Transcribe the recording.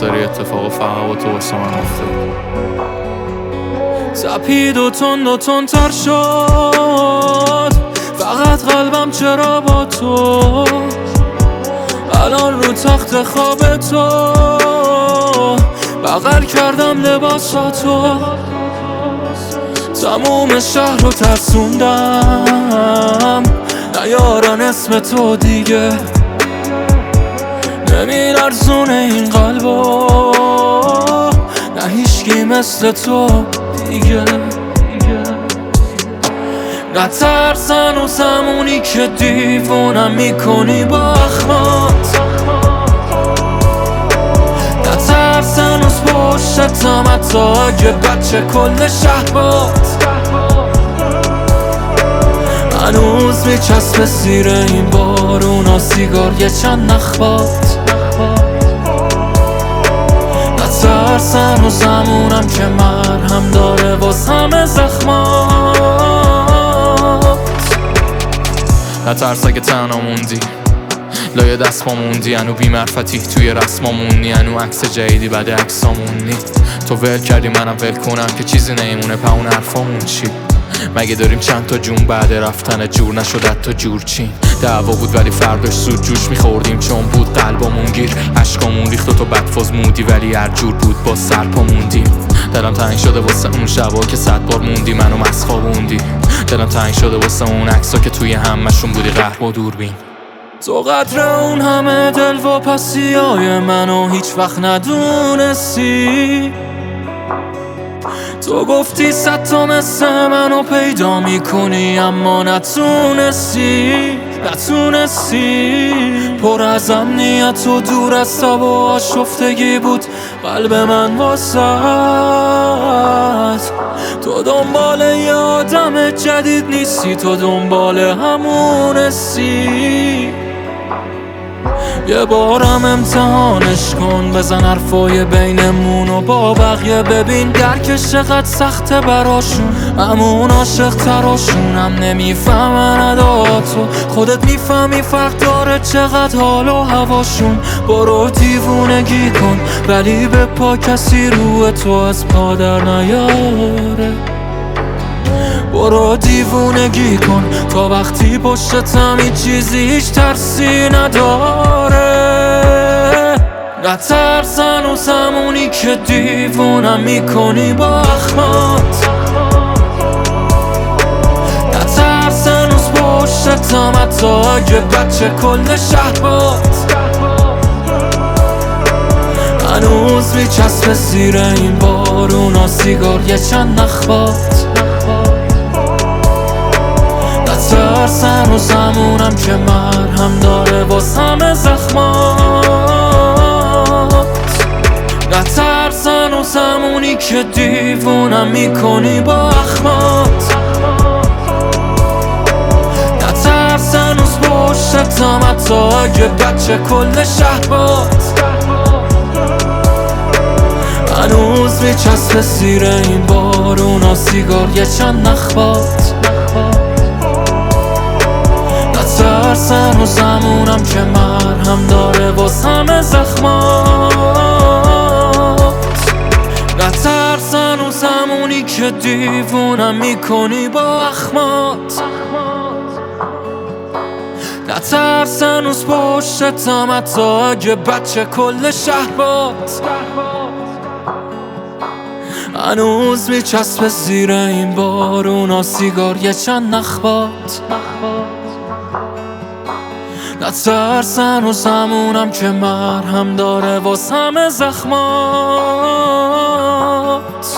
سری اتفاق فقط با تو واسه من افتاد. تپید و تندتر شد فقط قلبم چرا با تو. الان رو تخت خواب تو بغل کردم لباساتو. تموم شهر رو ترسوندم نیارن اسم تو دیگه. نمیلرزونه این قلبو نه هیچکی مثل تو دیگه. نترسن و زمونی که دیوونم میکنی با اخمات. نترسن و پشتم حتی اگه بچه کل شهر باد. هنوز میچسبه زیر این بارونا سیگار یه چند نخبات. نترسن و زمونم که مرهم داره واس همه زخمات. نترس اگه تنها موندی لای دست ما موندی، هنو بی‌معرفتی توی رسما موندی، هنو عکس جدیدی بعد عکسامونی. تو ول کردی منم ول کنم که چیزی نیمونه پا اون حرفامون چی؟ مگه داریم چند تا جون بعد رفتن جور نشد حتی جور چین. دعوا بود ولی فرداش زود جوش میخوردیم چون بود قلبمون گیر. عشقامون ریخت و تو بدفاز مودی ولی هر جور بود با سرپا موندیم. دلم تنگ شده واسه اون شبا که 100 بار موندی منو مسخابوندی. دلم تنگ شده واسه اون عکسا که توی همشون بودی قهر با دوربین. تو قدر اون همه دل و پسیای منو هیچ وقت ندونستی. تو گفتی 100 تا مثل منو پیدا میکنی اما نتونستی. پر از امنیت و دور از تب و آشفتگی بود قلب من واسط. تو دنبال یه آدم جدید نیستی، تو دنبال همونستی. یه بارم امتحانش کن، بزن حرفای بینمون و با بقیه ببین درکش چقدر سخته براشون. همون عاشق تراشونم نمیفهمن اداتو، خودت میفهمی فرق داره چقدر حال و هواشون. برو دیوونگی کن ولی به پا کسی روی تو از پا در نیاره. برو دیوونگی کن تا وقتی پشتم هیچ چیزی هیچ ترسی نداره. نترسن و زمونی که دیوونم میکنی با اخمات. نترسن و پشتم حتی اگه بچه کل شهر باد. هنوز میچسبه زیر این بارونا سیگار یه چند نخبات. نترسن و زمونم که مرهم داره واس همه زخمات. نترسن و زمونی که دیوونم میکنی با اخمات. نترسن و پشتم حتی اگه بچه کل شهر باد. هنوز میچسبه زیر این بارونا سیگار یه چند نخبات. نترسن و زمونم که مرهم داره واس همه زخمات. نترسن و زمونی که دیوونم میکنی با اخمات. نترسن و پشتم حتی اگه بچه کل شهر باد. هنوز میچسبه زیر این بارونا سیگار یه چند نخبات. نترسن و زمونم که مرهم داره واس همه زخمات.